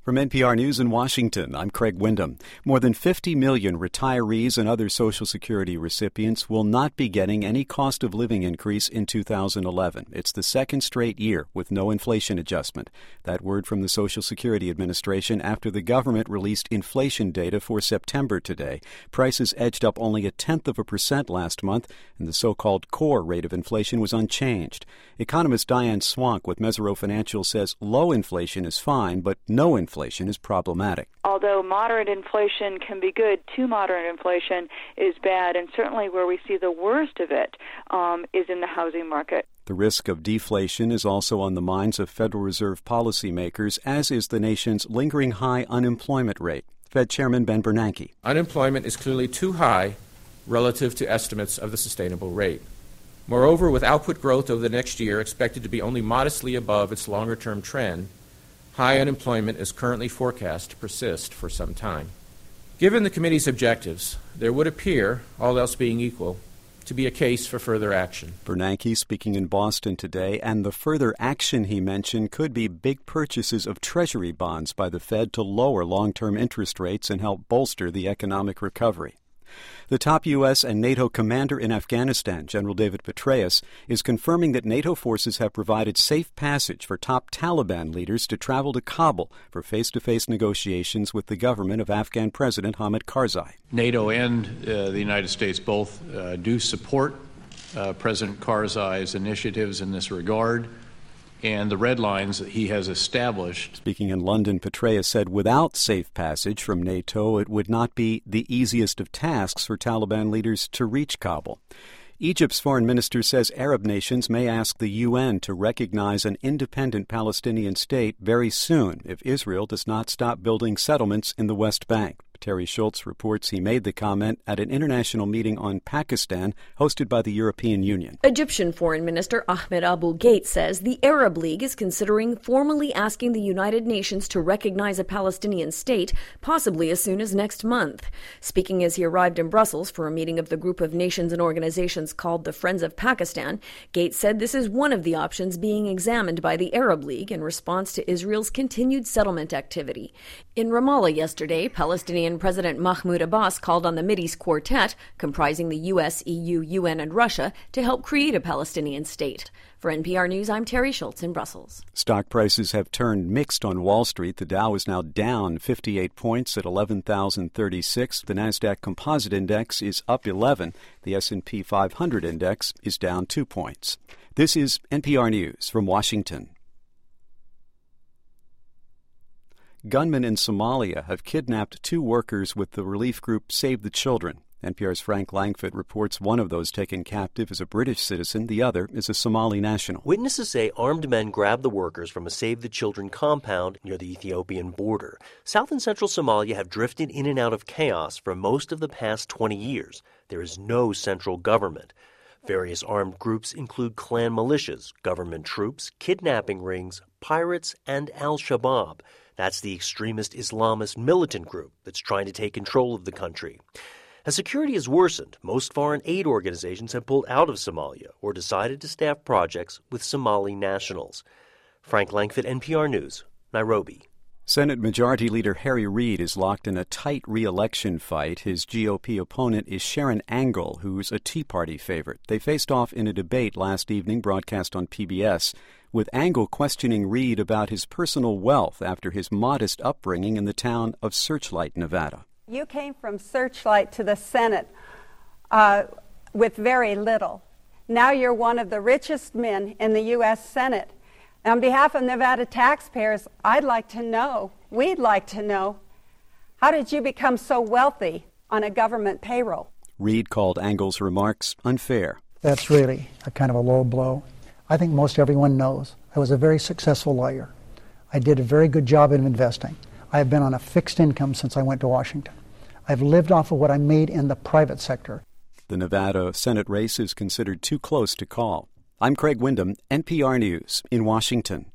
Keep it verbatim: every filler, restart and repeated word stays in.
From N P R News in Washington, I'm Craig Windham. More than fifty million retirees and other Social Security recipients will not be getting any cost of living increase in two thousand eleven. It's the second straight year with no inflation adjustment. That word from the Social Security Administration after the government released inflation data for September today. Prices edged up only a tenth of a percent last month, and the so-called core rate of inflation was unchanged. Economist Diane Swank with Mesirow Financial says low inflation is fine, but no inflation Inflation is problematic. Although moderate inflation can be good, too moderate inflation is bad, and certainly where we see the worst of it um, is in the housing market. The risk of deflation is also on the minds of Federal Reserve policymakers, as is the nation's lingering high unemployment rate. Fed Chairman Ben Bernanke. Unemployment is clearly too high relative to estimates of the sustainable rate. Moreover, with output growth over the next year expected to be only modestly above its longer-term trend, high unemployment is currently forecast to persist for some time. Given the committee's objectives, there would appear, all else being equal, to be a case for further action. Bernanke speaking in Boston today, and the further action he mentioned could be big purchases of Treasury bonds by the Fed to lower long-term interest rates and help bolster the economic recovery. The top U S and NATO commander in Afghanistan, General David Petraeus, is confirming that NATO forces have provided safe passage for top Taliban leaders to travel to Kabul for face-to-face negotiations with the government of Afghan President Hamid Karzai. NATO and uh, the United States both uh, do support uh, President Karzai's initiatives in this regard and the red lines that he has established. Speaking in London, Petraeus said without safe passage from NATO, it would not be the easiest of tasks for Taliban leaders to reach Kabul. Egypt's foreign minister says Arab nations may ask the U N to recognize an independent Palestinian state very soon if Israel does not stop building settlements in the West Bank. Terry Schultz reports he made the comment at an international meeting on Pakistan hosted by the European Union. Egyptian Foreign Minister Ahmed Abul-Gheit says the Arab League is considering formally asking the United Nations to recognize a Palestinian state, possibly as soon as next month. Speaking as he arrived in Brussels for a meeting of the group of nations and organizations called the Friends of Pakistan, Gates said this is one of the options being examined by the Arab League in response to Israel's continued settlement activity. In Ramallah yesterday, Palestinian President Mahmoud Abbas called on the Mideast Quartet, comprising the U S, E U, U N, and Russia, to help create a Palestinian state. For N P R News, I'm Terry Schultz in Brussels. Stock prices have turned mixed on Wall Street. The Dow is now down fifty-eight points at eleven thousand thirty-six. The Nasdaq Composite Index is up eleven. The S and P five hundred Index is down two points. This is N P R News from Washington. Gunmen in Somalia have kidnapped two workers with the relief group Save the Children. N P R's Frank Langfitt reports one of those taken captive is a British citizen, the other is a Somali national. Witnesses say armed men grabbed the workers from a Save the Children compound near the Ethiopian border. South and central Somalia have drifted in and out of chaos for most of the past twenty years. There is no central government. Various armed groups include clan militias, government troops, kidnapping rings, pirates, and al-Shabaab. That's the extremist Islamist militant group that's trying to take control of the country. As security has worsened, most foreign aid organizations have pulled out of Somalia or decided to staff projects with Somali nationals. Frank Langfitt, N P R News, Nairobi. Senate Majority Leader Harry Reid is locked in a tight re-election fight. His G O P opponent is Sharon Angle, who's a Tea Party favorite. They faced off in a debate last evening broadcast on P B S, with Angle questioning Reid about his personal wealth after his modest upbringing in the town of Searchlight, Nevada. You came from Searchlight to the Senate uh, with very little. Now you're one of the richest men in the U S Senate. On behalf of Nevada taxpayers, I'd like to know, we'd like to know, how did you become so wealthy on a government payroll? Reid called Angle's remarks unfair. That's really a kind of a low blow. I think most everyone knows I was a very successful lawyer. I did a very good job in investing. I have been on a fixed income since I went to Washington. I've lived off of what I made in the private sector. The Nevada Senate race is considered too close to call. I'm Craig Windham, N P R News in Washington.